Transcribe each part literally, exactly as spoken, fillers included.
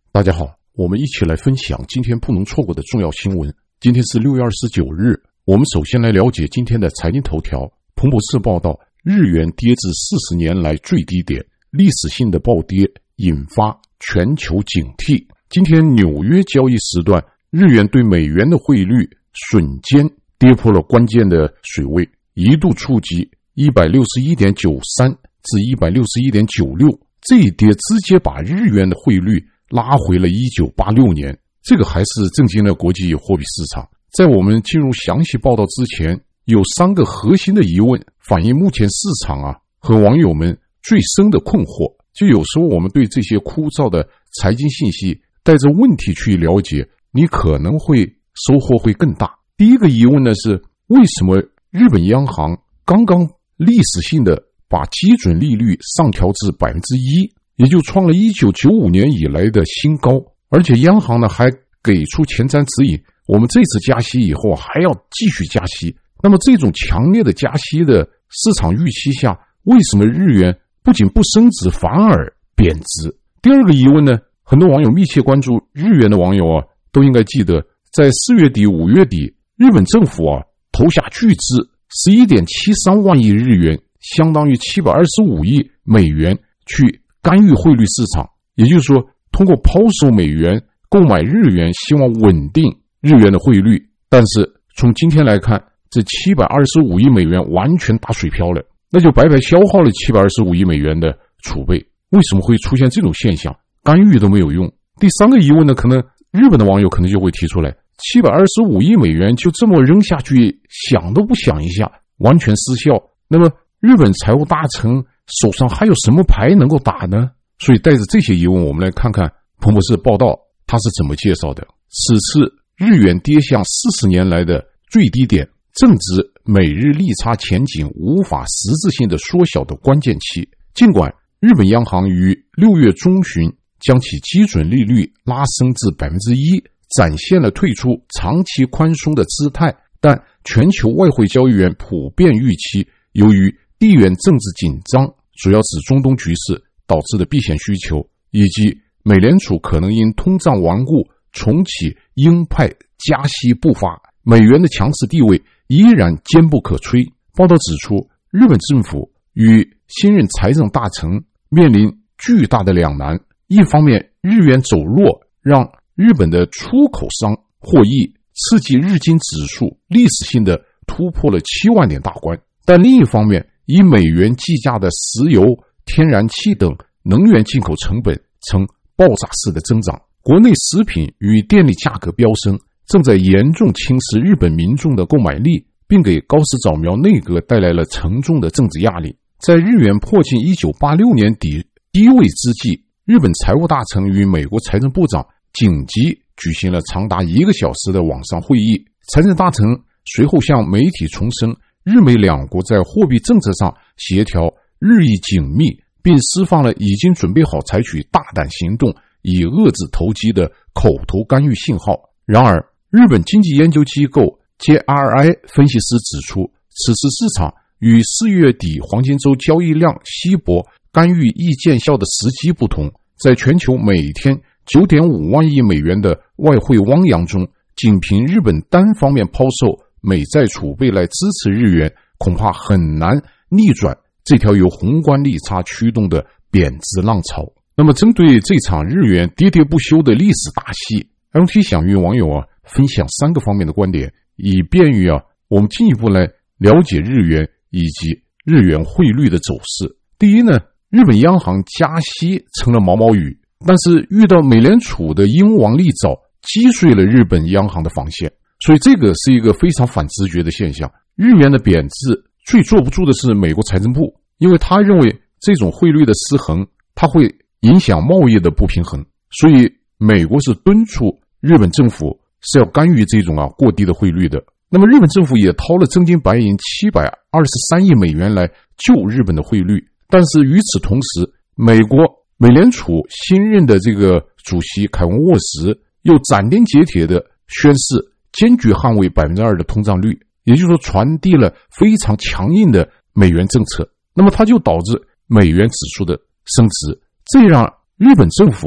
大家好，我们一起来分享今天不能错过的重要新闻。今天是六月二十九日，我们首先来了解今天的财经头条。彭博社报道，日元跌至四十年来最低点，历史性的暴跌引发全球警惕。今天纽约交易时段，日元对美元的汇率瞬间跌破了关键的水位，一度触及 一百六十一点九三 至 一百六十一点九六， 这一跌直接把日元的汇率拉回了一九八六年，这个还是震惊了国际货币市场。在我们进入详细报道之前，有三个核心的疑问反映目前市场啊和网友们最深的困惑。就有时候我们对这些枯燥的财经信息带着问题去了解，你可能会收获会更大。第一个疑问呢是，为什么日本央行刚刚历史性的把基准利率上调至 百分之一，也就创了一九九五年以来的新高，而且央行呢还给出前瞻指引，我们这次加息以后还要继续加息。那么这种强烈的加息的市场预期下，为什么日元不仅不升值反而贬值？第二个疑问呢，很多网友密切关注日元的网友啊，都应该记得，在四月底五月底，日本政府啊投下巨资 十一点七三万亿日元，相当于七百二十五亿美元去干预汇率市场，也就是说通过抛售美元购买日元，希望稳定日元的汇率。但是从今天来看，这七百二十五亿美元完全打水漂了，那就白白消耗了七百二十五亿美元的储备。为什么会出现这种现象？干预都没有用。第三个疑问呢，可能日本的网友可能就会提出来，七百二十五亿美元就这么扔下去，想都不想一下，完全失效。那么日本财务大臣手上还有什么牌能够打呢？所以带着这些疑问，我们来看看彭博社报道它是怎么介绍的。此次日元跌向四十年来的最低点，正值美日利差前景无法实质性的缩小的关键期。尽管日本央行于六月中旬将其基准利率拉升至 百分之一， 展现了退出长期宽松的姿态，但全球外汇交易员普遍预期，由于地缘政治紧张，主要是中东局势导致的避险需求，以及美联储可能因通胀顽固重启鹰派加息步伐，美元的强势地位依然坚不可摧。报道指出，日本政府与新任财政大臣面临巨大的两难，一方面日元走弱让日本的出口商获益，刺激日经指数历史性的突破了七万点大关，但另一方面以美元计价的石油、天然气等能源进口成本呈爆炸式的增长，国内食品与电力价格飙升，正在严重侵蚀日本民众的购买力，并给高市早苗内阁带来了沉重的政治压力。在日元迫近一九八六年底低位之际，日本财务大臣与美国财政部长紧急举行了长达一个小时的网上会议。财政大臣随后向媒体重申，日美两国在货币政策上协调日益紧密，并释放了已经准备好采取大胆行动以遏制投机的口头干预信号。然而，日本经济研究机构 J R I 分析师指出，此次市场与四月底黄金周交易量稀薄、干预易见效的时机不同，在全球每天 九点五万亿美元的外汇汪洋中，仅凭日本单方面抛售美债储备来支持日元，恐怕很难逆转这条由宏观利差驱动的贬值浪潮。那么针对这场日元喋喋不休的历史大戏， M T 想与网友啊分享三个方面的观点，以便于啊我们进一步来了解日元以及日元汇率的走势。第一呢，日本央行加息成了毛毛雨，但是遇到美联储的鹰王利爪，击碎了日本央行的防线，所以这个是一个非常反直觉的现象。日元的贬值最坐不住的是美国财政部，因为他认为这种汇率的失衡，它会影响贸易的不平衡，所以美国是敦促日本政府是要干预这种啊过低的汇率的。那么日本政府也掏了真金白银七百二十三亿美元来救日本的汇率，但是与此同时，美国美联储新任的这个主席凯文沃什又斩钉截铁的宣示坚决捍卫 百分之二 的通胀率，也就是说传递了非常强硬的美元政策，那么它就导致美元指数的升值，这让日本政府啊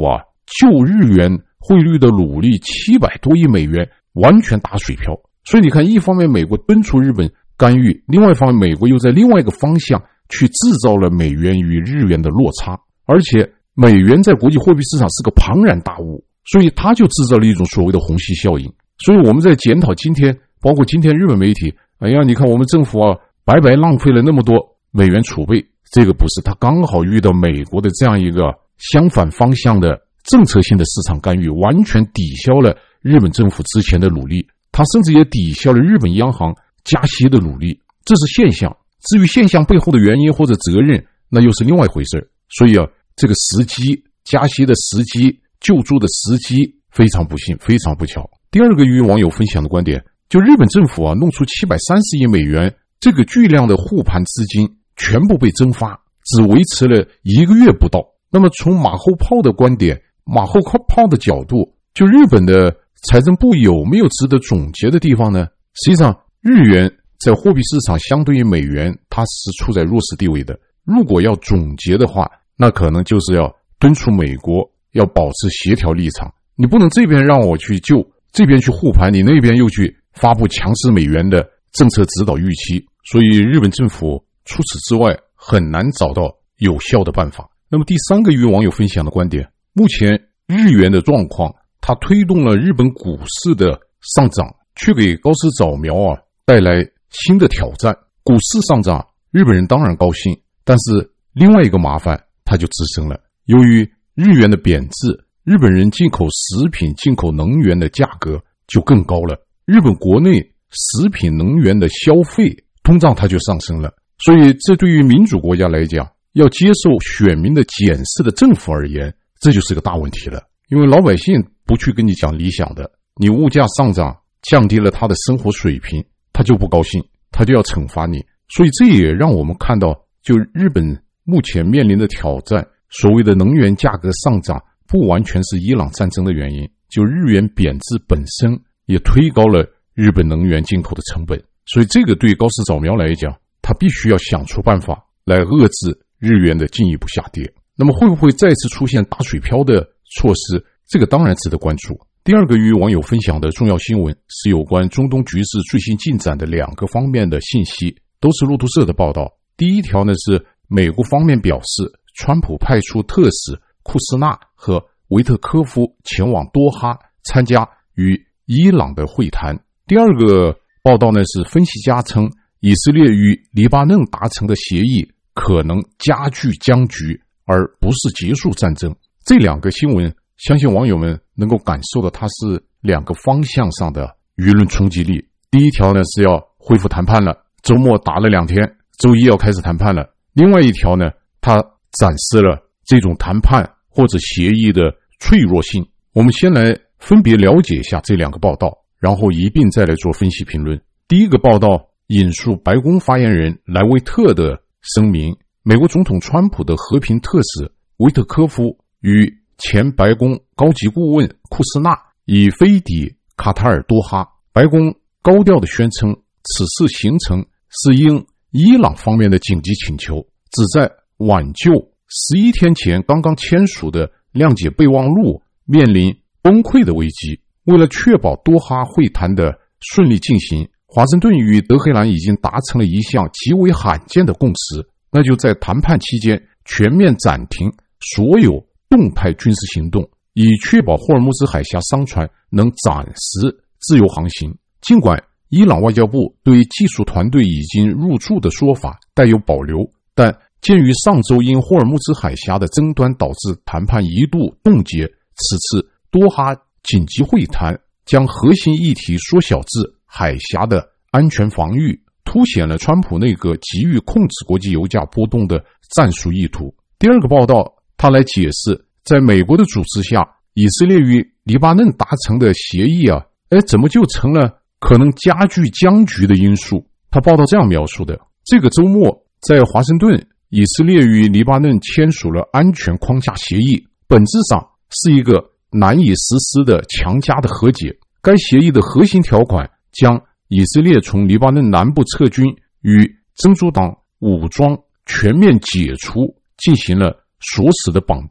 救日元汇率的努力七百多亿美元完全打水漂。所以你看，一方面美国敦促日本干预，另外一方面美国又在另外一个方向去制造了美元与日元的落差，而且美元在国际货币市场是个庞然大物，所以它就制造了一种所谓的虹吸效应。所以我们在检讨今天，包括今天日本媒体，哎呀，你看我们政府啊，白白浪费了那么多美元储备，这个不是，他刚好遇到美国的这样一个相反方向的政策性的市场干预，完全抵消了日本政府之前的努力，他甚至也抵消了日本央行加息的努力，这是现象。至于现象背后的原因或者责任，那又是另外一回事。所以啊，这个时机，加息的时机，救助的时机非常不幸，非常不巧。第二个与网友分享的观点，就日本政府啊弄出七百三十亿美元这个巨量的护盘资金全部被蒸发，只维持了一个月不到。那么从马后炮的观点，马后炮的角度，就日本的财政部有没有值得总结的地方呢？实际上日元在货币市场相对于美元，它是处在弱势地位的。如果要总结的话，那可能就是要敦促美国要保持协调立场，你不能这边让我去救，这边去护盘，你那边又去发布强势美元的政策指导预期，所以日本政府除此之外很难找到有效的办法。那么第三个与网友分享的观点，目前日元的状况，它推动了日本股市的上涨，却给高市早苗啊带来新的挑战。股市上涨，日本人当然高兴，但是另外一个麻烦它就滋生了。由于日元的贬值，日本人进口食品、进口能源的价格就更高了，日本国内食品能源的消费通胀它就上升了。所以这对于民主国家来讲，要接受选民的检视的政府而言，这就是个大问题了。因为老百姓不去跟你讲理想的，你物价上涨降低了他的生活水平，他就不高兴，他就要惩罚你。所以这也让我们看到，就日本目前面临的挑战，所谓的能源价格上涨不完全是伊朗战争的原因，就日元贬值本身也推高了日本能源进口的成本。所以这个对高市早苗来讲，他必须要想出办法来遏制日元的进一步下跌。那么会不会再次出现打水漂的措施，这个当然值得关注。第二个与网友分享的重要新闻是有关中东局势最新进展的两个方面的信息，都是路透社的报道。第一条呢是美国方面表示，川普派出特使库斯纳和维特科夫前往多哈参加与伊朗的会谈。第二个报道呢是分析家称，以色列与黎巴嫩达成的协议可能加剧僵局，而不是结束战争。这两个新闻相信网友们能够感受到它是两个方向上的舆论冲击力。第一条呢是要恢复谈判了，周末打了两天，周一要开始谈判了。另外一条呢，它展示了这种谈判或者协议的脆弱性。我们先来分别了解一下这两个报道，然后一并再来做分析评论。第一个报道引述白宫发言人莱维特的声明，美国总统川普的和平特使维特科夫与前白宫高级顾问库斯纳已飞抵卡塔尔多哈。白宫高调地宣称，此次行程是应伊朗方面的紧急请求，旨在挽救十一天前刚刚签署的谅解备忘录面临崩溃的危机。为了确保多哈会谈的顺利进行，华盛顿与德黑兰已经达成了一项极为罕见的共识，那就在谈判期间全面暂停所有动态军事行动，以确保霍尔木兹海峡商船能暂时自由航行。尽管伊朗外交部对技术团队已经入驻的说法带有保留，但鉴于上周因霍尔木兹海峡的争端导致谈判一度冻结，此次多哈紧急会谈将核心议题缩小至海峡的安全防御，凸显了川普内阁急于控制国际油价波动的战术意图。第二个报道，他来解释，在美国的主持下，以色列与黎巴嫩达成的协议啊，哎，怎么就成了可能加剧僵局的因素？他报道这样描述的：这个周末在华盛顿，以色列与黎巴嫩签署了安全框架协议，本质上是一个难以实施的强加的和解。该协议的核心条款将以色列从黎巴嫩南部撤军与真主党武装全面解除进行了锁死的绑定。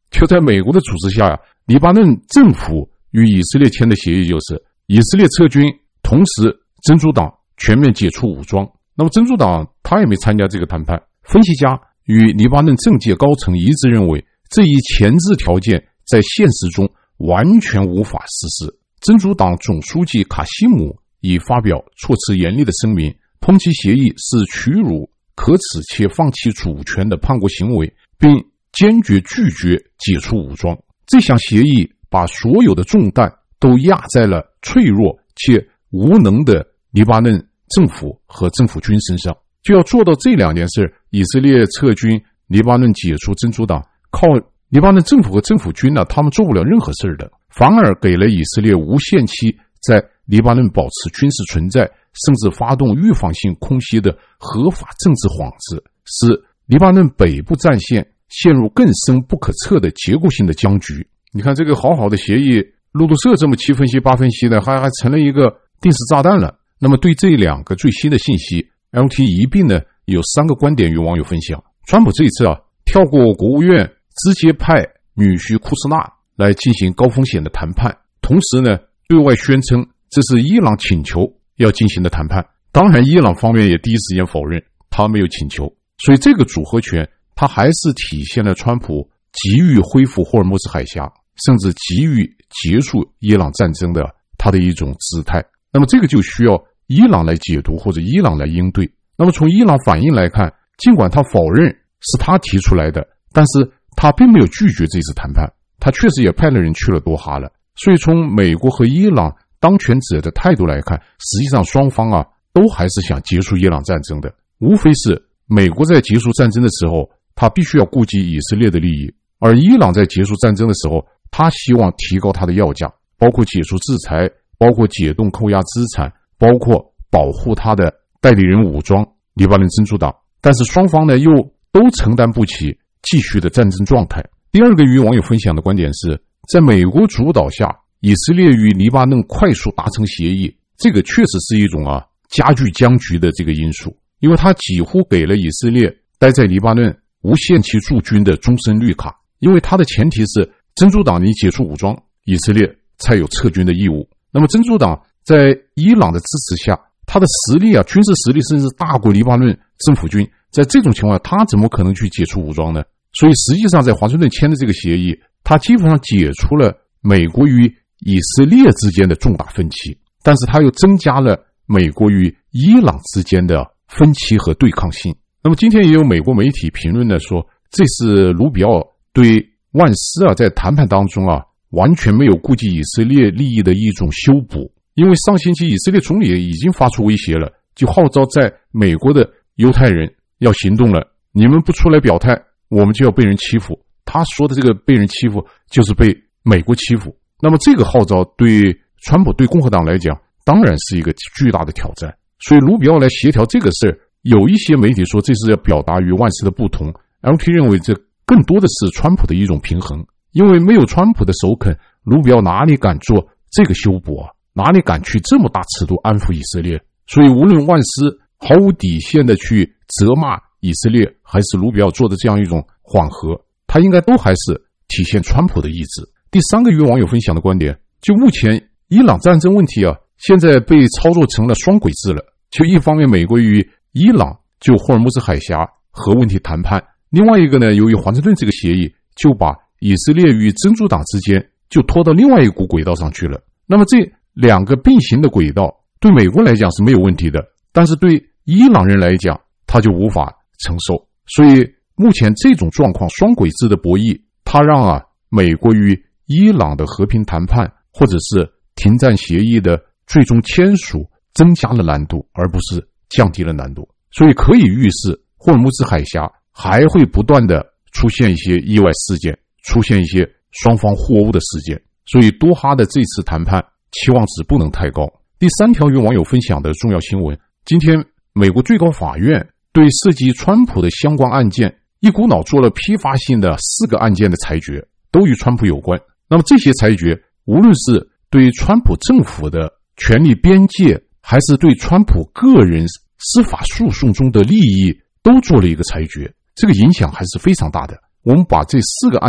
就在美国的组织下呀，黎巴嫩政府与以色列签的协议就是以色列撤军，同时真主党全面解除武装。那么真主党他也没参加这个谈判。分析家与黎巴嫩政界高层一致认为，这一前置条件在现实中完全无法实施。真主党总书记卡西姆已发表措辞严厉的声明，抨击协议是屈辱、可耻且放弃主权的叛国行为，并坚决拒绝解除武装。这项协议把所有的重担都压在了脆弱且无能的黎巴嫩政府和政府军身上。就要做到这两件事，以色列撤军，黎巴嫩解除真主党，靠黎巴嫩政府和政府军呢，他们做不了任何事的，反而给了以色列无限期在黎巴嫩保持军事存在，甚至发动预防性空袭的合法政治幌子，使黎巴嫩北部战线陷入更深不可测的结构性的僵局。你看这个好好的协议，路透社这么七分析八分析的，还还成了一个定时炸弹了。那么对这两个最新的信息 ，L T 一并呢有三个观点与网友分享。川普这一次啊，跳过国务院，直接派女婿库斯纳来进行高风险的谈判，同时呢对外宣称这是伊朗请求要进行的谈判。当然伊朗方面也第一时间否认他没有请求，所以这个组合拳它还是体现了川普急于恢复霍尔木兹海峡，甚至急于结束伊朗战争的他的一种姿态。那么这个就需要伊朗来解读或者伊朗来应对。那么从伊朗反应来看，尽管他否认是他提出来的，但是他并没有拒绝这次谈判，他确实也派了人去了多哈了。所以从美国和伊朗当权者的态度来看，实际上双方啊都还是想结束伊朗战争的，无非是美国在结束战争的时候他必须要顾及以色列的利益，而伊朗在结束战争的时候他希望提高他的要价，包括解除制裁，包括解冻扣押资产，包括保护他的代理人武装黎巴嫩真主党，但是双方呢又都承担不起继续的战争状态。第二个与网友分享的观点是，在美国主导下，以色列与黎巴嫩快速达成协议，这个确实是一种啊加剧僵局的这个因素，因为它几乎给了以色列待在黎巴嫩无限期驻军的终身绿卡，因为它的前提是真主党你解除武装，以色列才有撤军的义务。那么真主党在伊朗的支持下，他的实力啊，军事实力甚至大过黎巴嫩政府军，在这种情况下他怎么可能去解除武装呢？所以实际上在华盛顿签的这个协议，他基本上解除了美国与以色列之间的重大分歧，但是他又增加了美国与伊朗之间的分歧和对抗性。那么今天也有美国媒体评论呢说，这是卢比奥对万斯啊在谈判当中啊完全没有顾及以色列利益的一种修补。因为上星期以色列总理已经发出威胁了，就号召在美国的犹太人要行动了，你们不出来表态，我们就要被人欺负。他说的这个被人欺负就是被美国欺负。那么这个号召对川普对共和党来讲当然是一个巨大的挑战，所以卢比奥来协调这个事，有一些媒体说这是要表达与万斯的不同， L T 认为这更多的是川普的一种平衡，因为没有川普的首肯，卢比奥哪里敢做这个修补啊，哪里敢去这么大尺度安抚以色列。所以无论万斯毫无底线的去责骂以色列，还是卢比奥做的这样一种缓和，他应该都还是体现川普的意志。第三个与网友分享的观点，就目前伊朗战争问题啊，现在被操作成了双轨制了。就一方面美国与伊朗就霍尔木兹海峡核问题谈判，另外一个呢，由于华盛顿这个协议就把以色列与真主党之间就拖到另外一股轨道上去了。那么这两个并行的轨道对美国来讲是没有问题的，但是对伊朗人来讲他就无法承受。所以目前这种状况双轨制的博弈，它让啊美国与伊朗的和平谈判或者是停战协议的最终签署增加了难度，而不是降低了难度。所以可以预示霍尔木兹海峡还会不断的出现一些意外事件，出现一些双方互殴的事件。所以多哈的这次谈判期望值不能太高。第三条与网友分享的重要新闻，今天美国最高法院对涉及川普的相关案件一股脑做了批发性的四个案件的裁决，都与川普有关。那么这些裁决无论是对川普政府的权力边界，还是对川普个人司法诉讼中的利益，都做了一个裁决，这个影响还是非常大的。我们把这四个案子啊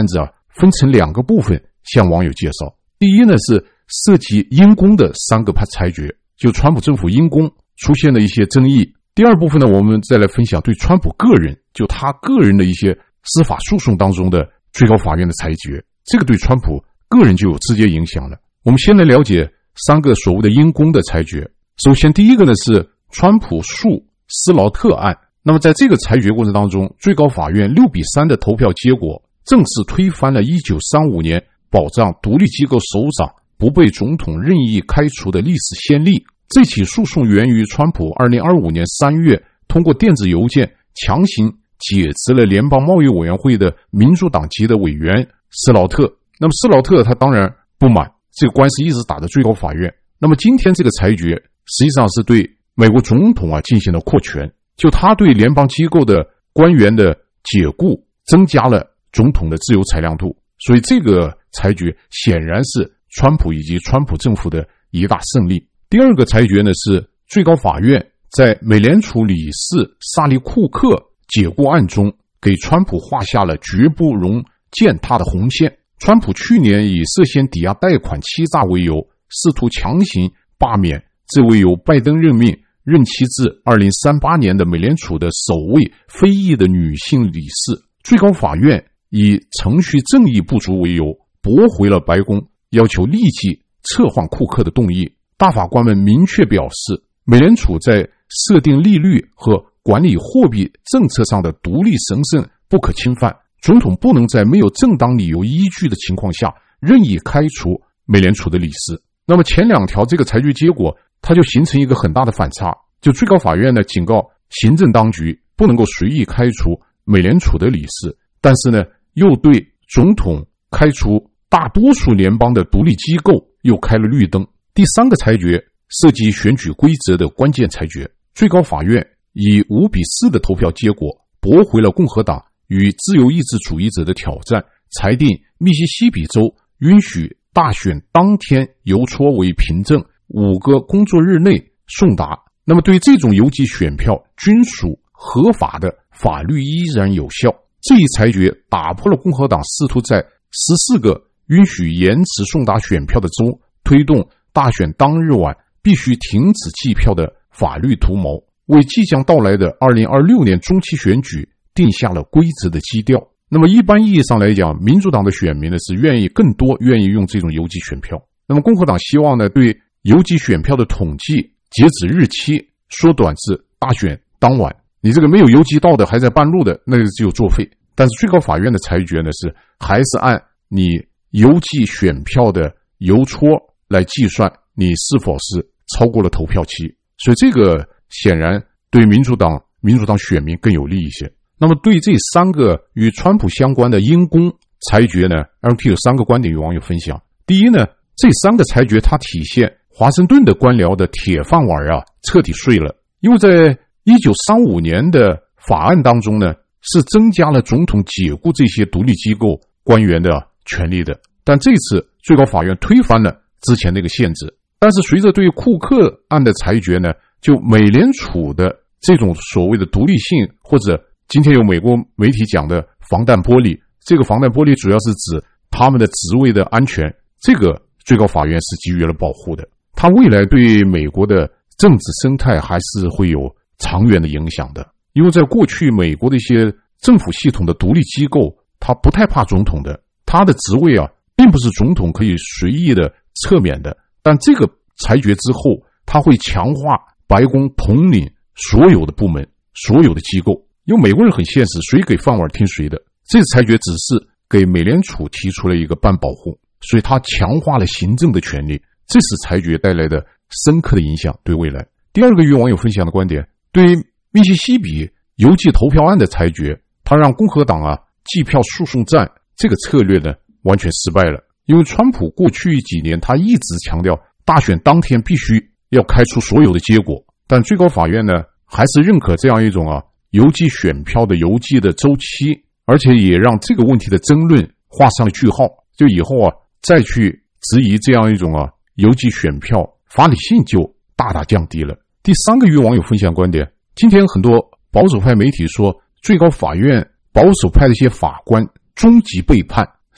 分成两个部分向网友介绍。第一呢是涉及因公的三个裁决，就川普政府因公出现的一些争议。第二部分呢，我们再来分享对川普个人，就他个人的一些司法诉讼当中的最高法院的裁决，这个对川普个人就有直接影响了。我们先来了解三个所谓的因公的裁决。首先第一个呢是川普诉斯劳特案。那么在这个裁决过程当中，最高法院六比三的投票结果正式推翻了一九三五年保障独立机构首长不被总统任意开除的历史先例。这起诉讼源于川普二零二五年三月通过电子邮件强行解职了联邦贸易委员会的民主党籍的委员斯劳特。那么斯劳特他当然不满，这个官司一直打到最高法院。那么今天这个裁决实际上是对美国总统啊进行了扩权，就他对联邦机构的官员的解雇增加了总统的自由裁量度，所以这个裁决显然是川普以及川普政府的一大胜利。第二个裁决呢是最高法院在美联储理事萨利库克解雇案中给川普画下了绝不容践踏的红线。川普去年以涉嫌抵押贷款欺诈为由，试图强行罢免这位由拜登任命任期至二零三八年的美联储的首位非裔的女性理事。最高法院以程序正义不足为由，驳回了白宫要求立即撤换库克的动议。大法官们明确表示，美联储在设定利率和管理货币政策上的独立神圣不可侵犯，总统不能在没有正当理由依据的情况下任意开除美联储的理事。那么前两条这个裁决结果，它就形成一个很大的反差，就最高法院呢警告行政当局不能够随意开除美联储的理事，但是呢又对总统开除大多数联邦的独立机构又开了绿灯。第三个裁决涉及选举规则的关键裁决，最高法院以五比四的投票结果驳回了共和党与自由意志主义者的挑战，裁定密西西比州允许大选当天邮戳为凭证五个工作日内送达。那么对这种邮寄选票均属合法的法律依然有效。这一裁决打破了共和党试图在十四个允许延迟送达选票的州推动大选当日晚必须停止计票的法律图谋，为即将到来的二零二六年中期选举定下了规则的基调。那么一般意义上来讲，民主党的选民呢是愿意更多愿意用这种邮寄选票，那么共和党希望呢对邮寄选票的统计截止日期缩短至大选当晚，你这个没有邮寄到的还在半路的，那就只有作废。但是最高法院的裁决呢是还是按你邮寄选票的邮戳来计算你是否是超过了投票期，所以这个显然对民主党民主党选民更有利一些。那么对这三个与川普相关的因公裁决呢 L T 有三个观点与网友分享。第一呢，这三个裁决它体现华盛顿的官僚的铁饭碗啊彻底碎了，因为在一九三五年的法案当中呢是增加了总统解雇这些独立机构官员的权利的，但这次最高法院推翻了之前那个限制。但是随着对库克案的裁决呢，就美联储的这种所谓的独立性，或者今天有美国媒体讲的防弹玻璃，这个防弹玻璃主要是指他们的职位的安全，这个最高法院是给予了保护的，它未来对美国的政治生态还是会有长远的影响的。因为在过去美国的一些政府系统的独立机构，它不太怕总统的，它的职位啊并不是总统可以随意的撤免的，但这个裁决之后，它会强化白宫统领所有的部门所有的机构，因为美国人很现实，谁给饭碗听谁的。这次裁决只是给美联储提出了一个半保护，所以它强化了行政的权力，这是裁决带来的深刻的影响对未来。第二个与网友分享的观点，对于密西西比邮寄投票案的裁决，它让共和党啊计票诉讼战这个策略呢完全失败了。因为川普过去几年他一直强调大选当天必须要开出所有的结果，但最高法院呢还是认可这样一种啊邮寄选票的邮寄的周期，而且也让这个问题的争论画上了句号，就以后啊再去质疑这样一种啊邮寄选票法理性就大大降低了。第三个与网友分享观点，今天很多保守派媒体说最高法院保守派的一些法官终极背叛，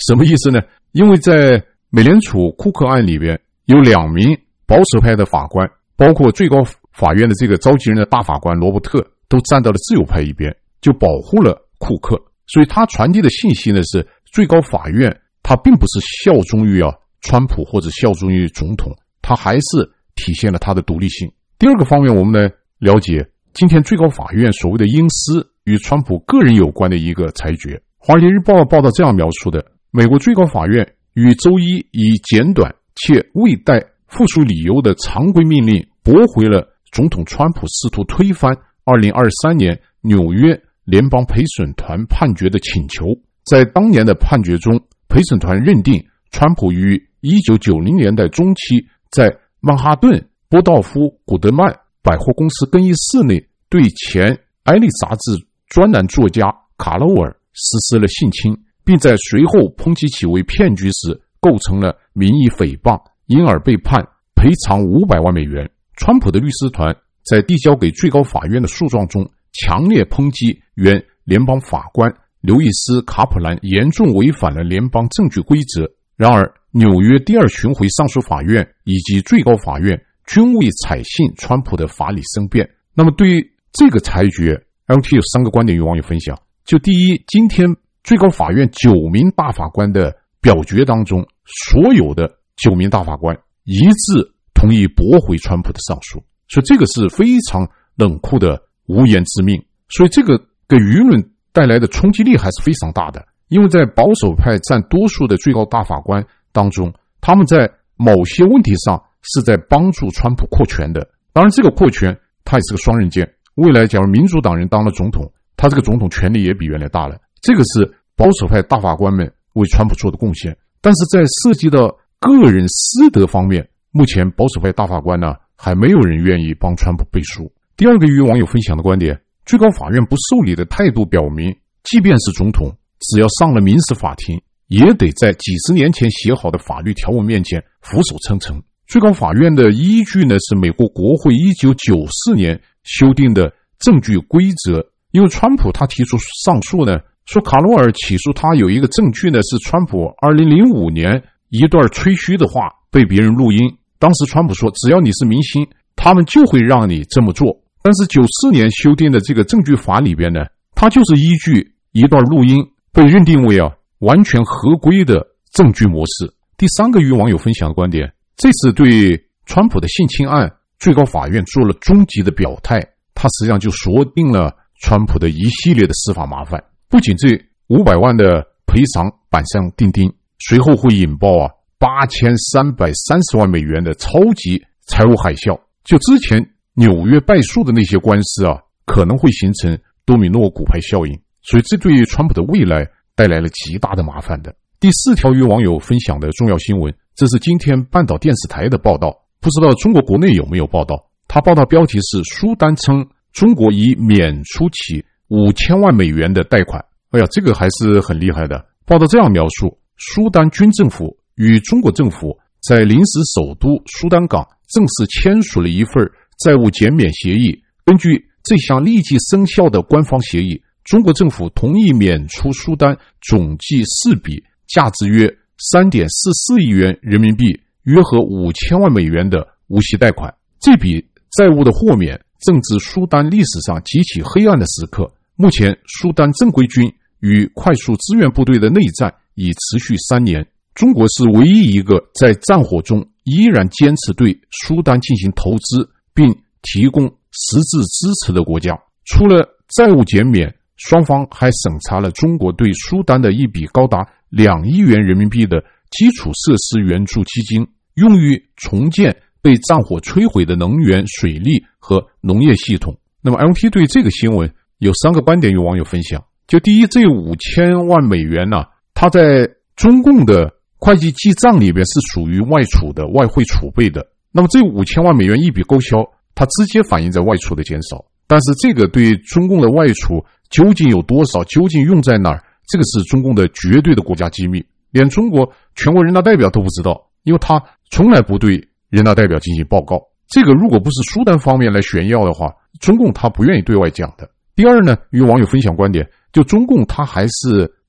什么意思呢？因为在美联储库克案里边，有两名保守派的法官，包括最高法院的这个召集人的大法官罗伯特，都站到了自由派一边，就保护了库克。所以他传递的信息呢是，最高法院他并不是效忠于啊川普或者效忠于总统，他还是体现了他的独立性。第二个方面，我们来了解今天最高法院所谓的因私与川普个人有关的一个裁决。华尔街日报报道这样描述的：美国最高法院于周一以简短且未带附属理由的常规命令驳回了总统川普试图推翻二零二三年纽约联邦陪审团判决的请求。在当年的判决中，陪审团认定川普于一九九零年代中期在曼哈顿波道夫古德曼百货公司更衣室内对前艾丽杂志专栏作家卡罗尔实施了性侵，并在随后抨击其为骗局时构成了名义诽谤，因而被判赔偿五百万美元。川普的律师团在递交给最高法院的诉状中强烈抨击原联邦法官刘易斯·卡普兰严重违反了联邦证据规则。然而，纽约第二巡回上诉法院以及最高法院均未采信川普的法理申辩。那么对于这个裁决， L T 有三个观点与网友分享。就第一，今天最高法院九名大法官的表决当中，所有的九名大法官一致同意驳回川普的上诉，所以这个是非常冷酷的无言之命。所以这个给舆论带来的冲击力还是非常大的，因为在保守派占多数的最高大法官当中，他们在某些问题上是在帮助川普扩权的。当然这个扩权它也是个双刃剑，未来假如民主党人当了总统，他这个总统权力也比原来大了，这个是保守派大法官们为川普做的贡献。但是在涉及到个人私德方面，目前保守派大法官呢还没有人愿意帮川普背书。第二个与网友分享的观点，最高法院不受理的态度表明，即便是总统，只要上了民事法庭，也得在几十年前写好的法律条文面前俯首称臣。最高法院的依据呢是美国国会一九九四年修订的证据规则。因为川普他提出上诉呢，说卡罗尔起诉他有一个证据呢是川普二零零五年一段吹嘘的话被别人录音，当时川普说只要你是明星，他们就会让你这么做。但是九四年修订的这个证据法里边呢，它就是依据一段录音被认定为啊完全合规的证据模式。第三个与网友分享的观点，这次对川普的性侵案，最高法院做了终极的表态，它实际上就锁定了川普的一系列的司法麻烦。不仅这五百万的赔偿板上钉钉，随后会引爆啊八千三百三十万美元的超级财务海啸。就之前纽约败诉的那些官司啊，可能会形成多米诺骨牌效应，所以这对于川普的未来带来了极大的麻烦的。第四条与网友分享的重要新闻，这是今天半岛电视台的报道，不知道中国国内有没有报道。他报道标题是苏丹称中国已免除其五千万美元的贷款。哎呀，这个还是很厉害的。报道这样描述，苏丹军政府与中国政府在临时首都苏丹港正式签署了一份债务减免协议。根据这项立即生效的官方协议，中国政府同意免除苏丹总计四笔价值约 三点四四亿元人民币，约合五千万美元的无息贷款。这笔债务的豁免正值苏丹历史上极其黑暗的时刻。目前苏丹正规军与快速支援部队的内战已持续三年，中国是唯一一个在战火中依然坚持对苏丹进行投资并提供实质支持的国家。除了债务减免，双方还审查了中国对苏丹的一笔高达两亿元人民币的基础设施援助基金，用于重建被战火摧毁的能源、水利和农业系统。那么 L T 对这个新闻有三个观点与网友分享。就第一，这五千万美元呢、啊，它在中共的会计记账里边是属于外储的外汇储备的。那么这五千万美元一笔勾销，它直接反映在外储的减少。但是这个对中共的外储究竟有多少，究竟用在哪儿，这个是中共的绝对的国家机密，连中国全国人大代表都不知道，因为他从来不对人大代表进行报告。这个如果不是苏丹方面来炫耀的话，中共他不愿意对外讲的。第二呢，与网友分享观点，就中共他还是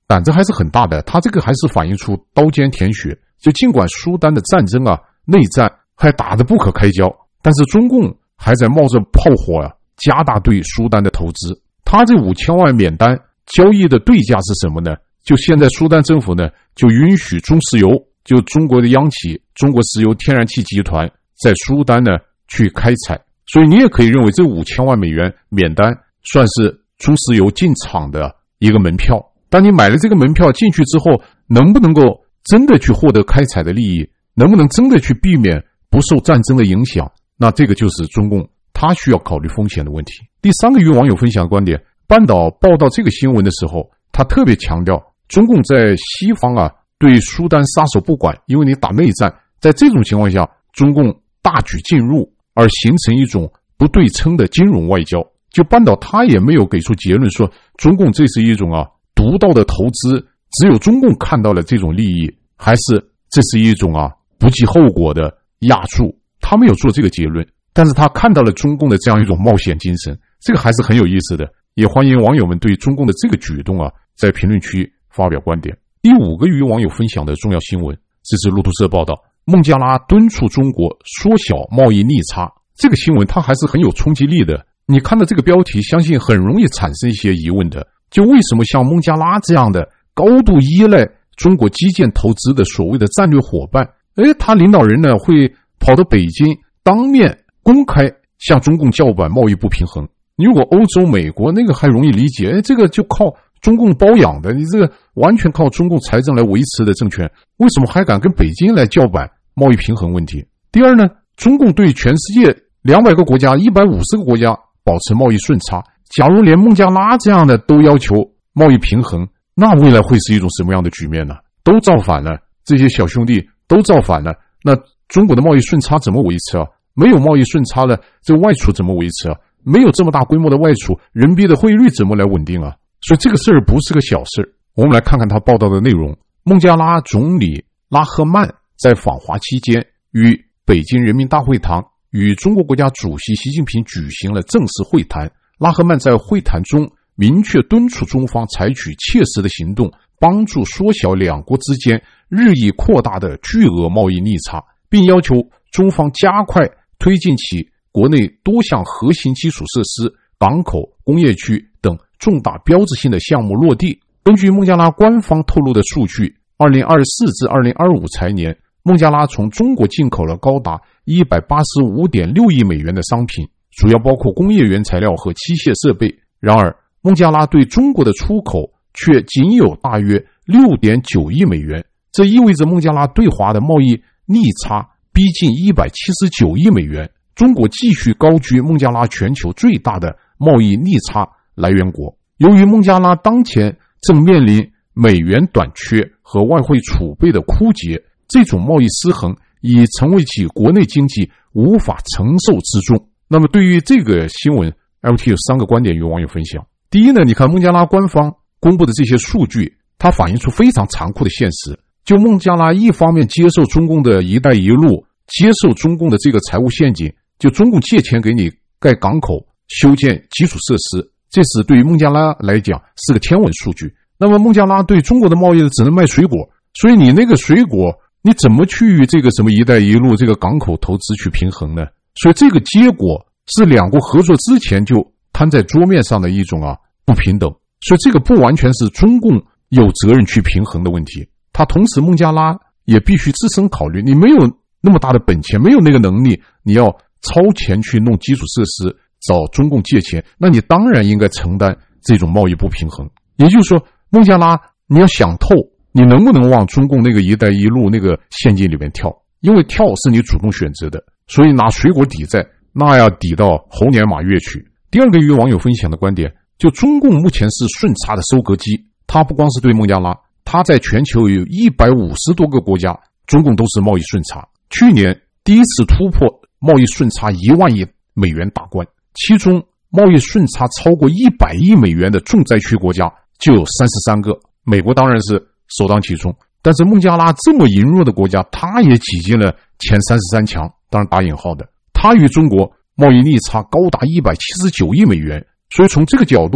胆子还是很大的，他这个还是反映出刀尖舔血。就尽管苏丹的战争啊，内战还打得不可开交，但是中共还在冒着炮火啊，加大对苏丹的投资。他这五千万免单交易的对价是什么呢？就现在苏丹政府呢，就允许中石油，就中国的央企中国石油天然气集团在苏丹呢去开采。所以你也可以认为这五千万美元免单算是中石油进场的一个门票。当你买了这个门票进去之后，能不能够真的去获得开采的利益，能不能真的去避免不受战争的影响，那这个就是中共他需要考虑风险的问题。第三个与网友分享的观点，半岛报道这个新闻的时候，他特别强调中共在西方啊对苏丹撒手不管，因为你打内战，在这种情况下中共大举进入而形成一种不对称的金融外交。就半岛他也没有给出结论说中共这是一种啊独到的投资，只有中共看到了这种利益，还是这是一种啊不计后果的压注，他没有做这个结论，但是他看到了中共的这样一种冒险精神，这个还是很有意思的。也欢迎网友们对中共的这个举动啊在评论区发表观点。第五个与网友分享的重要新闻，这是路透社报道，孟加拉敦促中国缩小贸易逆差。这个新闻它还是很有冲击力的，你看到这个标题相信很容易产生一些疑问的，就为什么像孟加拉这样的高度依赖中国基建投资的所谓的战略伙伴，诶，他领导人呢会跑到北京当面公开向中共叫板贸易不平衡。你如果欧洲美国那个还容易理解，诶，这个就靠中共包养的，你这个完全靠中共财政来维持的政权，为什么还敢跟北京来叫板贸易平衡问题？第二呢，中共对全世界两百个国家一百五十个国家保持贸易顺差，假如连孟加拉这样的都要求贸易平衡，那未来会是一种什么样的局面呢？都造反了，这些小兄弟都造反了，那中国的贸易顺差怎么维持啊？没有贸易顺差了，这外储怎么维持啊？没有这么大规模的外储，人民币的汇率怎么来稳定啊？所以这个事儿不是个小事。我们来看看他报道的内容。孟加拉总理拉赫曼在访华期间与北京人民大会堂与中国国家主席习近平举行了正式会谈。拉赫曼在会谈中明确敦促中方采取切实的行动，帮助缩小两国之间日益扩大的巨额贸易逆差，并要求中方加快推进其国内多项核心基础设施、港口、工业区等重大标志性的项目落地。根据孟加拉官方透露的数据，二零二四至二零二五财年，孟加拉从中国进口了高达 一百八十五点六亿美元的商品，主要包括工业原材料和机械设备。然而，孟加拉对中国的出口却仅有大约 六点九亿美元，这意味着孟加拉对华的贸易逆差逼近一百七十九亿美元。中国继续高居孟加拉全球最大的贸易逆差来源国。由于孟加拉当前正面临美元短缺和外汇储备的枯竭，这种贸易失衡已成为其国内经济无法承受之重。那么对于这个新闻 L T 有三个观点与网友分享。第一呢，你看孟加拉官方公布的这些数据，它反映出非常残酷的现实。就孟加拉一方面接受中共的一带一路，接受中共的这个财务陷阱，就中共借钱给你盖港口、修建基础设施，这是对于孟加拉来讲是个天文数据。那么孟加拉对中国的贸易只能卖水果，所以你那个水果你怎么去与这个什么一带一路这个港口投资去平衡呢？所以这个结果是两国合作之前就摊在桌面上的一种啊不平等。所以这个不完全是中共有责任去平衡的问题，它同时孟加拉也必须自身考虑，你没有那么大的本钱，没有那个能力，你要超前去弄基础设施，找中共借钱，那你当然应该承担这种贸易不平衡。也就是说，孟加拉你要想透，你能不能往中共那个一带一路那个陷阱里面跳，因为跳是你主动选择的，所以拿水果抵债，那要抵到猴年马月去。第二个与网友分享的观点，就中共目前是顺差的收割机，它不光是对孟加拉，它在全球有一百五十多个国家，中共都是贸易顺差。去年第一次突破贸易顺差一万亿美元大关，其中贸易顺差超过一百亿美元的重灾区国家就有三十三个，美国当然是首当其冲，但是孟加拉这么羸弱的国家，它也挤进了前三十三强，当然打引号的。它与中国贸易逆差高达一百七十九亿美元，所以从这个角度啊，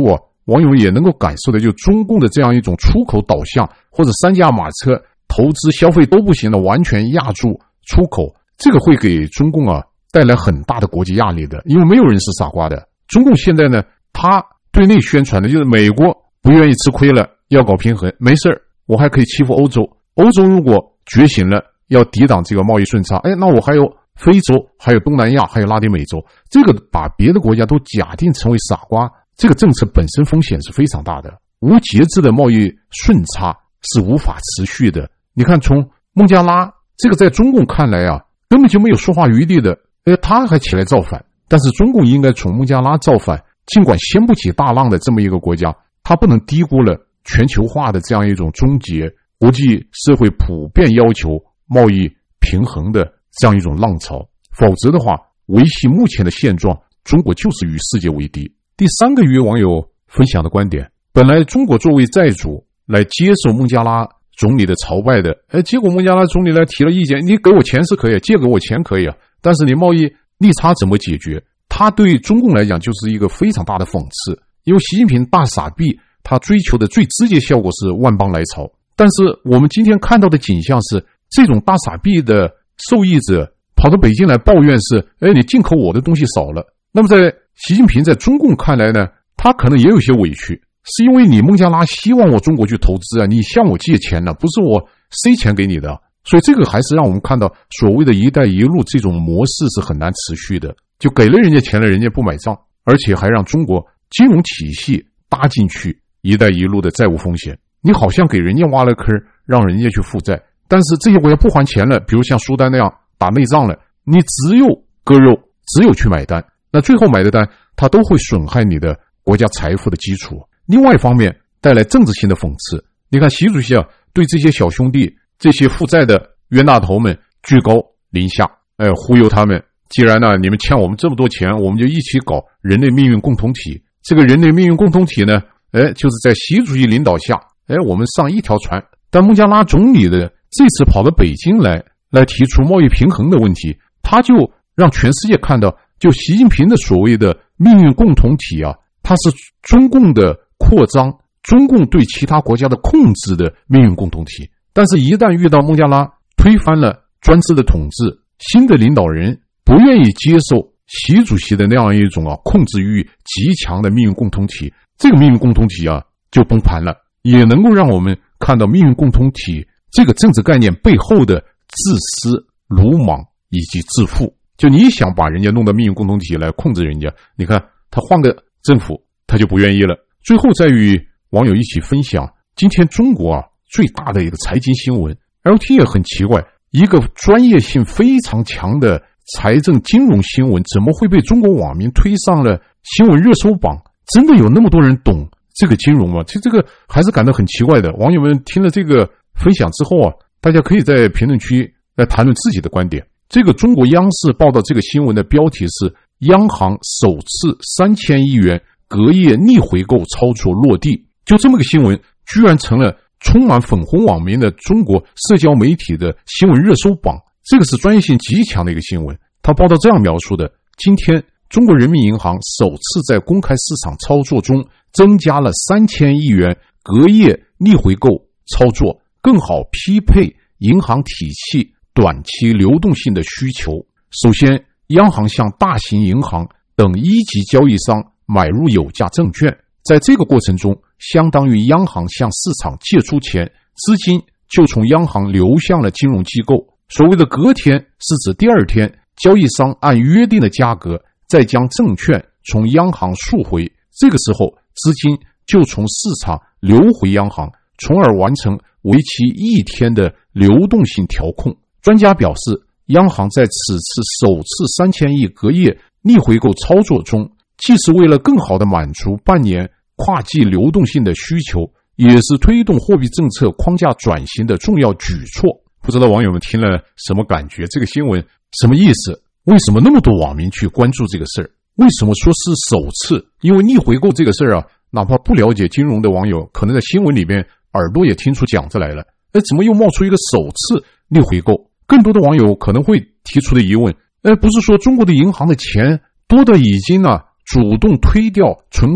网友们也能够感受的，就中共的这样一种出口导向，或者三驾马车投资消费都不行的，完全压住出口，这个会给中共啊带来很大的国际压力的，因为没有人是傻瓜的。中共现在呢，他对内宣传的就是美国不愿意吃亏了，要搞平衡，没事儿，我还可以欺负欧洲。欧洲如果觉醒了，要抵挡这个贸易顺差，哎，那我还有非洲，还有东南亚，还有拉丁美洲，这个把别的国家都假定成为傻瓜，这个政策本身风险是非常大的。无节制的贸易顺差是无法持续的。你看，从孟加拉这个在中共看来啊，根本就没有说话余地的，哎，他还起来造反。但是中共应该从孟加拉造反，尽管掀不起大浪的这么一个国家，他不能低估了全球化的这样一种终结，国际社会普遍要求贸易平衡的这样一种浪潮，否则的话，维系目前的现状，中国就是与世界为敌。第三个与网友分享的观点，本来中国作为债主来接受孟加拉总理的朝拜的，哎，结果孟加拉总理来提了意见，你给我钱是可以，借给我钱可以啊，但是你贸易利差怎么解决？他对中共来讲就是一个非常大的讽刺，因为习近平大傻逼，他追求的最直接效果是万邦来朝，但是我们今天看到的景象是，这种大傻逼的受益者跑到北京来抱怨是，哎，你进口我的东西少了。那么在习近平在中共看来呢，他可能也有些委屈，是因为你孟加拉希望我中国去投资啊，你向我借钱呢，不是我塞钱给你的。所以这个还是让我们看到所谓的一带一路这种模式是很难持续的，就给了人家钱了，人家不买账，而且还让中国金融体系搭进去一带一路的债务风险。你好像给人家挖了坑，让人家去负债，但是这些国家不还钱了，比如像苏丹那样打内仗了，你只有割肉，只有去买单，那最后买的单它都会损害你的国家财富的基础。另外一方面带来政治性的讽刺，你看习主席啊对这些小兄弟这些负债的冤大头们居高临下，哎，忽悠他们，既然呢你们欠我们这么多钱，我们就一起搞人类命运共同体。这个人类命运共同体呢，哎，就是在习主席领导下，哎，我们上一条船。但孟加拉总理的这次跑到北京来来提出贸易平衡的问题，他就让全世界看到，就习近平的所谓的命运共同体啊，它是中共的扩张，中共对其他国家的控制的命运共同体。但是一旦遇到孟加拉推翻了专制的统治，新的领导人不愿意接受习主席的那样一种啊控制欲极强的命运共同体，这个命运共同体啊就崩盘了，也能够让我们看到命运共同体这个政治概念背后的自私、鲁莽以及自负。就你想把人家弄到命运共同体来控制人家，你看他换个政府他就不愿意了。最后再与网友一起分享今天中国啊最大的一个财经新闻。 L T 也很奇怪，一个专业性非常强的财政金融新闻怎么会被中国网民推上了新闻热搜榜？真的有那么多人懂这个金融吗？其实这个还是感到很奇怪的。网友们听了这个分享之后啊，大家可以在评论区来谈论自己的观点。这个中国央视报道这个新闻的标题是央行首次三千亿元隔夜逆回购操作落地，就这么个新闻居然成了充满粉红网民的中国社交媒体的新闻热搜榜。这个是专业性极强的一个新闻。他报道这样描述的：今天中国人民银行首次在公开市场操作中增加了三千亿元隔夜逆回购操作，更好匹配银行体系短期流动性的需求。首先，央行向大型银行等一级交易商买入有价证券，在这个过程中，相当于央行向市场借出钱，资金就从央行流向了金融机构。所谓的隔天是指第二天，交易商按约定的价格再将证券从央行赎回，这个时候资金就从市场流回央行，从而完成为期一天的流动性调控。专家表示，央行在此次首次三千亿隔夜逆回购操作中，既是为了更好地满足半年跨季流动性的需求，也是推动货币政策框架转型的重要举措。不知道网友们听了什么感觉？这个新闻什么意思？为什么那么多网民去关注这个事儿？为什么说是首次？因为逆回购这个事儿啊，哪怕不了解金融的网友，可能在新闻里面耳朵也听出讲子来了。哎，怎么又冒出一个首次逆回购？更多的网友可能会提出的疑问，哎，不是说中国的银行的钱多的已经啊主动推掉存款，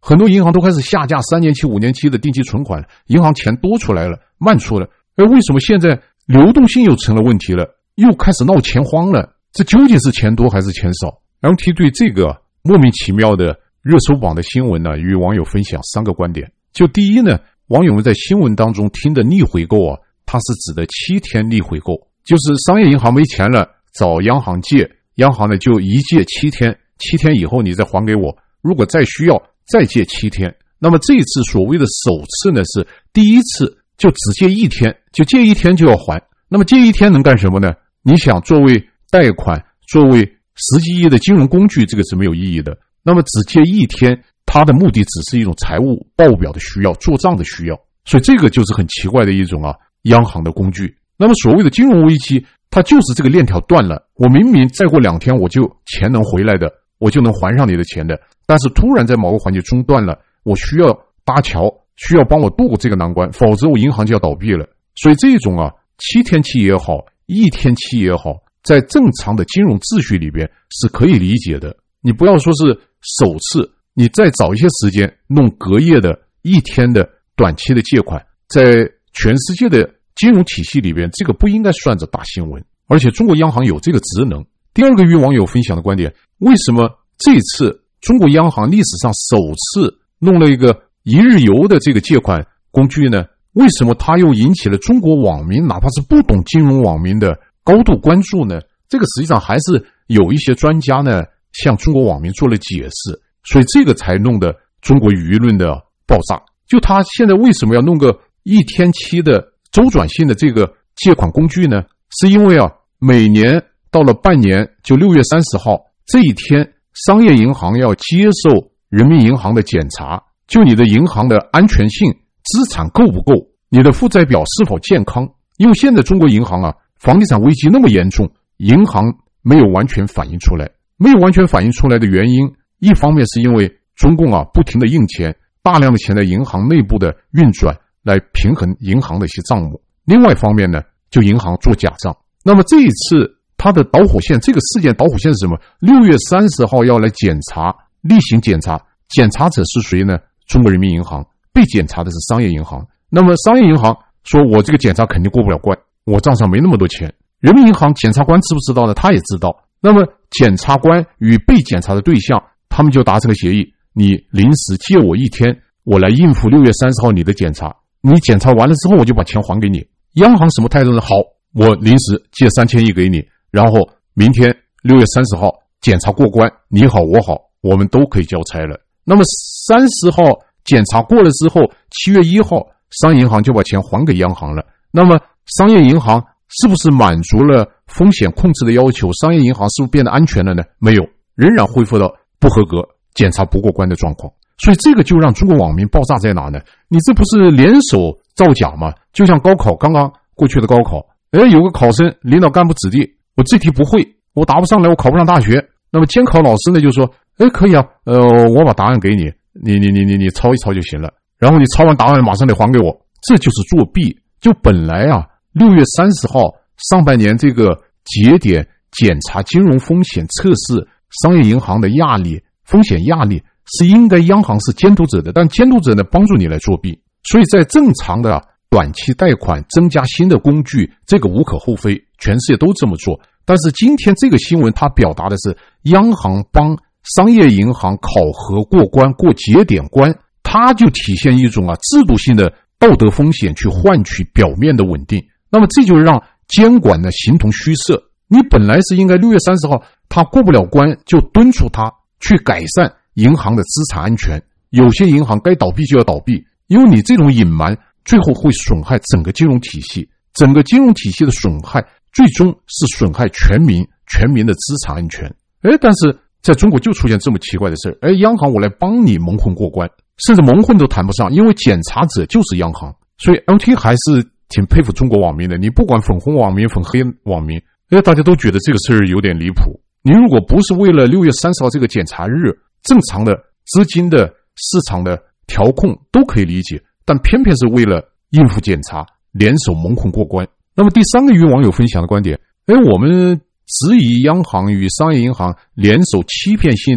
很多银行都开始下架三年期、五年期的定期存款，银行钱多出来了，慢出了。而为什么现在流动性又成了问题了，又开始闹钱荒了？这究竟是钱多还是钱少 ？L T 对这个莫名其妙的热搜榜的新闻呢，与网友分享三个观点。就第一呢，网友们在新闻当中听的逆回购啊，它是指的七天逆回购，就是商业银行没钱了，找央行借，央行呢就一借七天，七天以后你再还给我，如果再需要再借七天。那么这一次所谓的首次呢，是第一次就只借一天，就借一天就要还。那么借一天能干什么呢？你想作为贷款，作为实际意义的金融工具，这个是没有意义的。那么只借一天，它的目的只是一种财务报表的需要，做账的需要，所以这个就是很奇怪的一种啊央行的工具。那么所谓的金融危机，它就是这个链条断了，我明明再过两天我就钱能回来的，我就能还上你的钱的，但是突然在某个环节中断了，我需要搭桥，需要帮我渡过这个难关，否则我银行就要倒闭了。所以这种啊七天期也好，一天期也好，在正常的金融秩序里边是可以理解的。你不要说是首次，你再找一些时间弄隔夜的一天的短期的借款，在全世界的金融体系里边，这个不应该算着大新闻，而且中国央行有这个职能。第二个与网友分享的观点，为什么这次中国央行历史上首次弄了一个一日游的这个借款工具呢？为什么它又引起了中国网民哪怕是不懂金融网民的高度关注呢？这个实际上还是有一些专家呢向中国网民做了解释，所以这个才弄得中国舆论的爆炸。就他现在为什么要弄个一天期的周转性的这个借款工具呢？是因为啊，每年到了半年，就六月三十号这一天，商业银行要接受人民银行的检查，就你的银行的安全性、资产够不够，你的负债表是否健康。因为现在中国银行啊，房地产危机那么严重，银行没有完全反映出来。没有完全反映出来的原因，一方面是因为中共啊不停的印钱，大量的钱在银行内部的运转来平衡银行的一些账目，另外一方面呢，就银行做假账。那么这一次它的导火线，这个事件导火线是什么？六月三十号要来检查，例行检查，检查者是谁呢？中国人民银行，被检查的是商业银行。那么商业银行说，我这个检查肯定过不了关，我账上没那么多钱。人民银行检察官知不知道呢？他也知道。那么检察官与被检查的对象，他们就达成了协议，你临时借我一天，我来应付六月三十号你的检查，你检查完了之后我就把钱还给你。央行什么态度呢？好，我临时借三千亿给你，然后明天六月三十号检查过关，你好我好，我们都可以交差了。那么三十号检查过了之后，七月一号商业银行就把钱还给央行了。那么商业银行是不是满足了风险控制的要求？商业银行是不是变得安全了呢？没有，仍然恢复到不合格、检查不过关的状况。所以这个就让中国网民爆炸在哪呢？你这不是联手造假吗？就像高考刚刚过去的高考，哎，有个考生领导干部指定，我这题不会，我答不上来，我考不上大学。那么监考老师呢就说，哎，可以啊，呃，我把答案给你，你你你你你抄一抄就行了。然后你抄完答案马上得还给我，这就是作弊。就本来啊，六月三十号上半年这个节点检查金融风险测试商业银行的压力风险压力是应该央行是监督者的，但监督者呢帮助你来作弊。所以在正常的短期贷款增加新的工具，这个无可厚非，全世界都这么做。但是今天这个新闻它表达的是央行帮商业银行考核过关过节点关，它就体现一种啊制度性的道德风险去换取表面的稳定。那么这就让监管呢形同虚设。你本来是应该六月三十号他过不了关，就敦促他去改善银行的资产安全，有些银行该倒闭就要倒闭，因为你这种隐瞒最后会损害整个金融体系，整个金融体系的损害最终是损害全民全民的资产安全。哎，但是在中国就出现这么奇怪的事，哎，央行我来帮你蒙混过关，甚至蒙混都谈不上，因为检查者就是央行。所以 L T 还是挺佩服中国网民的，你不管粉红网民粉黑网民，哎，大家都觉得这个事儿有点离谱。你如果不是为了六月三十号这个检查日，正常的资金的市场的调控都可以理解，但偏偏是为了应付检查，联手蒙混过关。那么第三个与网友分享的观点，哎，我们质疑央行与商业银行联手欺骗性的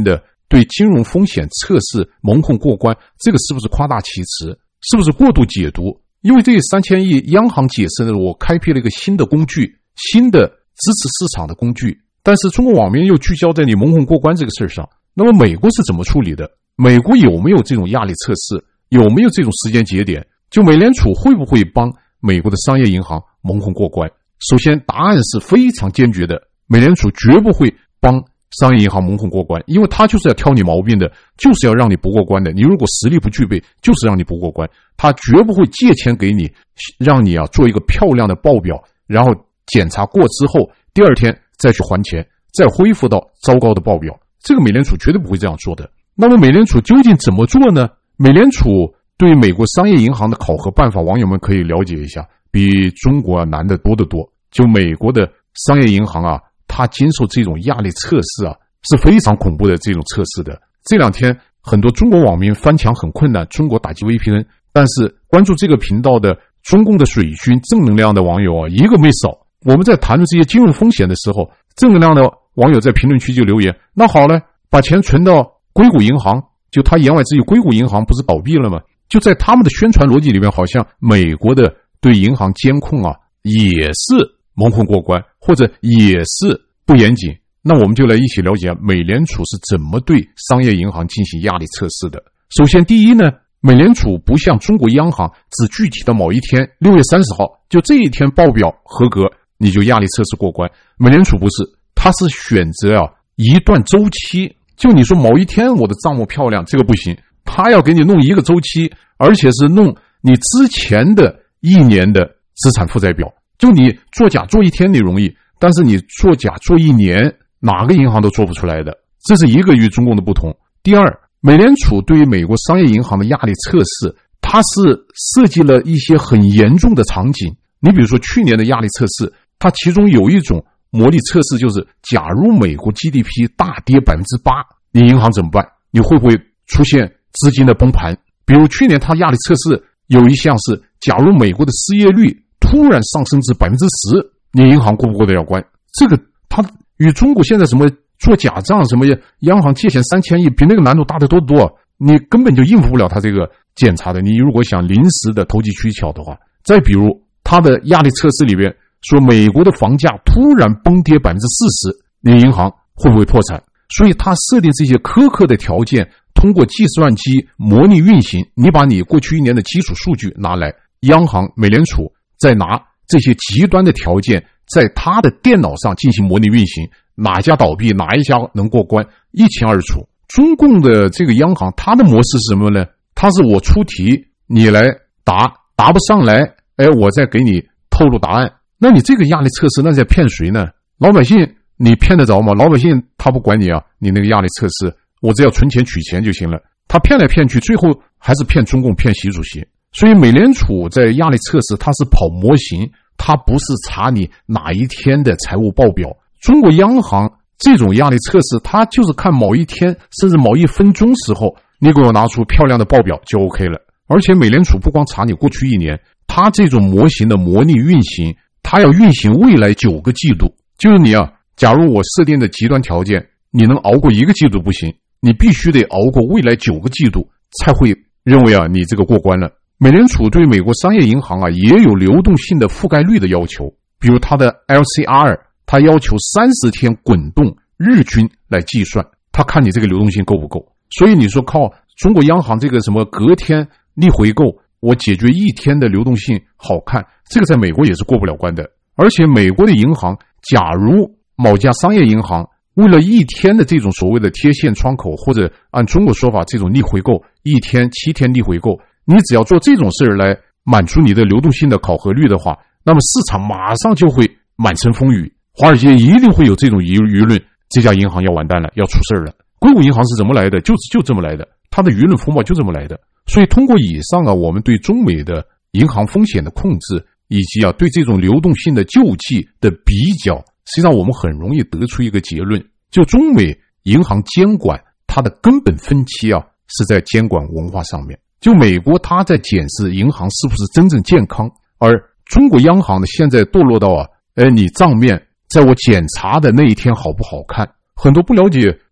对金融风险测试蒙混过关，这个是不是夸大其词？是不是过度解读？因为这三千亿央行解释呢，我开辟了一个新的工具，新的支持市场的工具，但是中国网民又聚焦在你蒙混过关这个事上。那么美国是怎么处理的？美国有没有这种压力测试？有没有这种时间节点？就美联储会不会帮美国的商业银行蒙混过关？首先答案是非常坚决的，美联储绝不会帮商业银行蒙混过关，因为他就是要挑你毛病的，就是要让你不过关的。你如果实力不具备，就是让你不过关。他绝不会借钱给你，让你啊做一个漂亮的报表，然后检查过之后，第二天再去还钱，再恢复到糟糕的报表。这个美联储绝对不会这样做的。那么美联储究竟怎么做呢？美联储对美国商业银行的考核办法，网友们可以了解一下，比中国难得多得多。就美国的商业银行啊，它经受这种压力测试啊，是非常恐怖的这种测试的。这两天很多中国网民翻墙很困难，中国打击 V P N， 但是关注这个频道的中共的水军正能量的网友啊，一个没少。我们在谈论这些金融风险的时候，正能量的网友在评论区就留言，那好了，把钱存到硅谷银行，就他言外之意，硅谷银行不是倒闭了吗？就在他们的宣传逻辑里面，好像美国的对银行监控啊，也是蒙混过关，或者也是不严谨。那我们就来一起了解美联储是怎么对商业银行进行压力测试的。首先第一呢，美联储不像中国央行只具体的某一天，六月三十号就这一天报表合格你就压力测试过关。美联储不是，它是选择啊一段周期，就你说某一天我的账目漂亮，这个不行，他要给你弄一个周期，而且是弄你之前的一年的资产负债表。就你做假做一天你容易，但是你做假做一年，哪个银行都做不出来的，这是一个与中共的不同。第二，美联储对于美国商业银行的压力测试，它是设计了一些很严重的场景。你比如说去年的压力测试，它其中有一种模拟测试，就是假如美国 G D P 大跌 百分之八， 你银行怎么办？你会不会出现资金的崩盘？比如去年它压力测试有一项是，假如美国的失业率突然上升至 百分之十， 你银行过不过得了关？这个它与中国现在什么做假账，什么央行借钱三千亿，比那个难度大得多得多，你根本就应付不了它这个检查的。你如果想临时的投机取巧的话，再比如它的压力测试里边说，美国的房价突然崩跌 百分之四十， 你银行会不会破产？所以它设定这些苛刻的条件，通过计算机模拟运行，你把你过去一年的基础数据拿来，央行美联储再拿这些极端的条件在他的电脑上进行模拟运行，哪家倒闭哪一家能过关一清二楚。中共的这个央行，它的模式是什么呢？它是我出题你来答，答不上来，哎，我再给你透露答案。那你这个压力测试那在骗谁呢？老百姓你骗得着吗？老百姓他不管你啊，你那个压力测试我只要存钱取钱就行了，他骗来骗去，最后还是骗中共骗习主席。所以美联储在压力测试它是跑模型，它不是查你哪一天的财务报表。中国央行这种压力测试，它就是看某一天甚至某一分钟时候，你给我拿出漂亮的报表就 OK 了。而且美联储不光查你过去一年，它这种模型的模拟运行，它要运行未来九个季度。就是你啊，假如我设定的极端条件，你能熬过一个季度不行，你必须得熬过未来九个季度才会认为啊你这个过关了。美联储对美国商业银行啊也有流动性的覆盖率的要求，比如它的 L C R， 它要求三十天滚动日均来计算，它看你这个流动性够不够。所以你说靠中国央行这个什么隔天逆回购，我解决一天的流动性好看，这个在美国也是过不了关的。而且美国的银行，假如某家商业银行为了一天的这种所谓的贴现窗口，或者按中国说法这种逆回购，一天七天逆回购，你只要做这种事来满足你的流动性的考核率的话，那么市场马上就会满城风雨，华尔街一定会有这种舆舆论，这家银行要完蛋了，要出事了。硅谷银行是怎么来的？就是就这么来的，它的舆论风暴就这么来的。所以通过以上啊，我们对中美的银行风险的控制，以及啊对这种流动性的救济的比较，实际上我们很容易得出一个结论，就中美银行监管它的根本分歧啊是在监管文化上面。就美国它在检视银行是不是真正健康，而中国央行呢现在堕落到啊，哎，你账面在我检查的那一天好不好看？很多不了解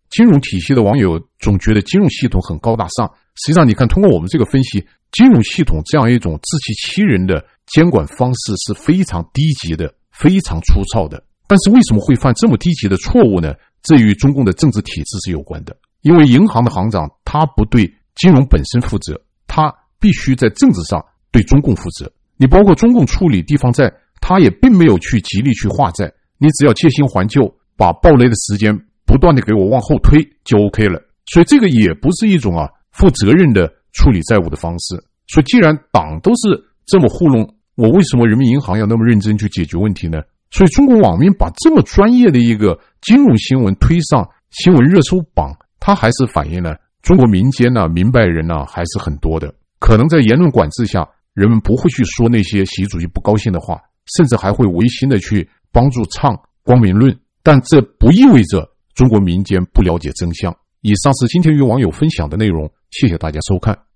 金融体系的网友总觉得金融系统很高大上，实际上你看，通过我们这个分析，金融系统这样一种自欺欺人的监管方式是非常低级的，非常粗糙的。但是为什么会犯这么低级的错误呢？这与中共的政治体制是有关的。因为银行的行长他不对金融本身负责，他必须在政治上对中共负责。你包括中共处理地方债，他也并没有去极力去化债，你只要借新还旧，把暴雷的时间不断的给我往后推就 OK 了。所以这个也不是一种啊负责任的处理债务的方式。所以既然党都是这么糊弄，我为什么人民银行要那么认真去解决问题呢？所以中国网民把这么专业的一个金融新闻推上新闻热搜榜，它还是反映了中国民间啊明白人啊还是很多的。可能在言论管制下，人们不会去说那些习主席不高兴的话，甚至还会违心的去帮助唱光明论，但这不意味着中国民间不了解真相。以上是今天与网友分享的内容，谢谢大家收看。